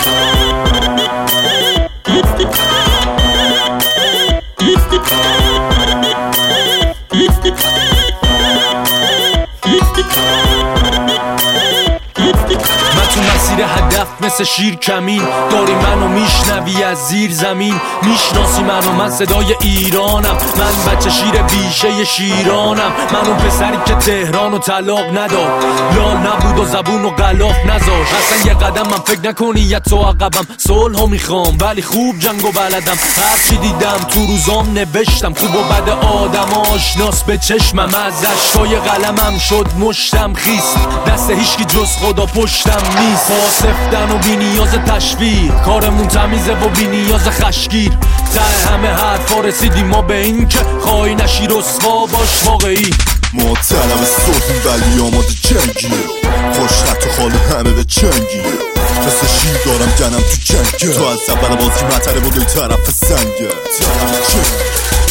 من تو مسیر هدف مثل شیر کمین داری منو میشنوی از زیر زمین میشناسی منو من صدای ایرانم من بچه شیر بیشه شیرانم من اون پسری که تهران و طلاق نداد لال نبود و زبون و غلاف نذاشت اصلا یه قدم من فکر نکنی یه تو عقبم صلحو میخوام ولی خوب جنگو بلدم هرچی دیدم تو روزام نوشتم خوب و بد آدم آشناس به چشمم از اشکای قلمم شد مشتم خیست دست هیچکی جز خدا پشتم نیست پاسفتن و بی نیاز تشویر کارمون تمیزه و بی نیاز خشگیر ته همه حرفا رسیدیم ما به این که خواهی نشی رسوا باش واقعی ما طلب صلحیم ولی آماده جنگیم خوشخط و خاله همه به چنگیم مثل شیر دارم جنم تو جنگه تو از اول بازی مطره بودی طرف سنگه طرف جنگ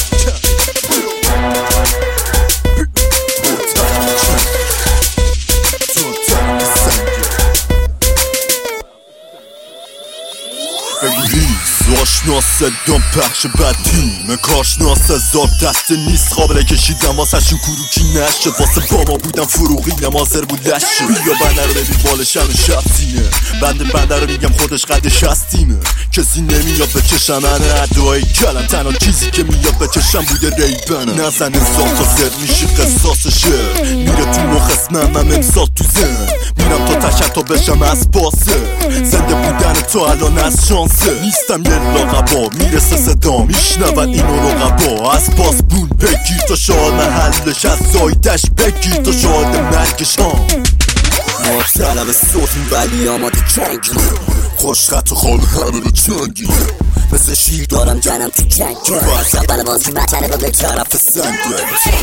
آشناس صدام پخش بدیم کارشناس هزار دسته نیست قابل کشیدم واسه شون کروکی نشد واسه بابا بودم فروغی نمازر بود لشه بیا بنده رو ببین بالشن و شفتینه بنده رو میگم خودش قدش هستینه کسی نمیاد به چشم منه ادعای کلم تنها چیزی که میاد به چشم بوده ریبنه نزنه زاف و زر میشی قصاصشه میره تو مخ اسمم امسال تو زن میرم تا تشت تا بشم از باسه زنده بودن تو الان از شانسه نیستم یه لاغبا میرسه صدا میشنون اینو رقبا از باز بون بگیر تا شاد محلش از زایدش بگیر تا شاد مرگش ما طلب صوتیم ولی آماده جنگیم خوشخط و خال همه به چنگیم مثل شیر دارم جنم تو جنگه تو از اول بازی مطره با به طرف سنگه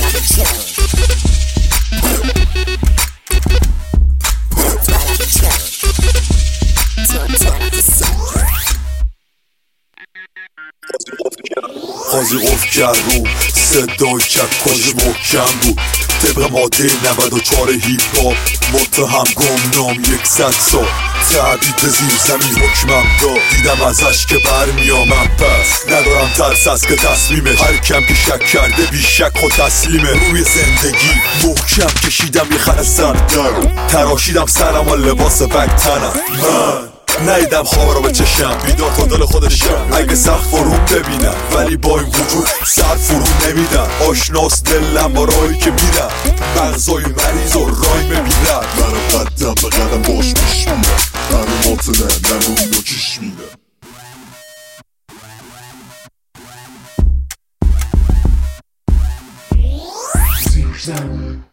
قاضی قفل کرد رو صدای چکاش محکم بود طبق ماده 94 هیپ هاپ متهم گمنام 100 سال تعبید به زیر زمین حکمم داد دیدم ازش که برمیامم پس ندارم ترس از که تصمیمه هر کم که شک کرده بیشک خود تسلیمه روی زندگی محکم کشیدم یه خر سردر تراشیدم سرم و لباس بگتنم من نیدم خواب رو به چشم بیدار کن دل خودشم اگه سخت فرو ببینم ولی با این وجود سر فرو نمیدم آشناس دلم با راهی که میرم مغزای مریض و رای میبینم منم قدم به قدم باش پیش میرم همه ماطنه نمون اینو کش میرم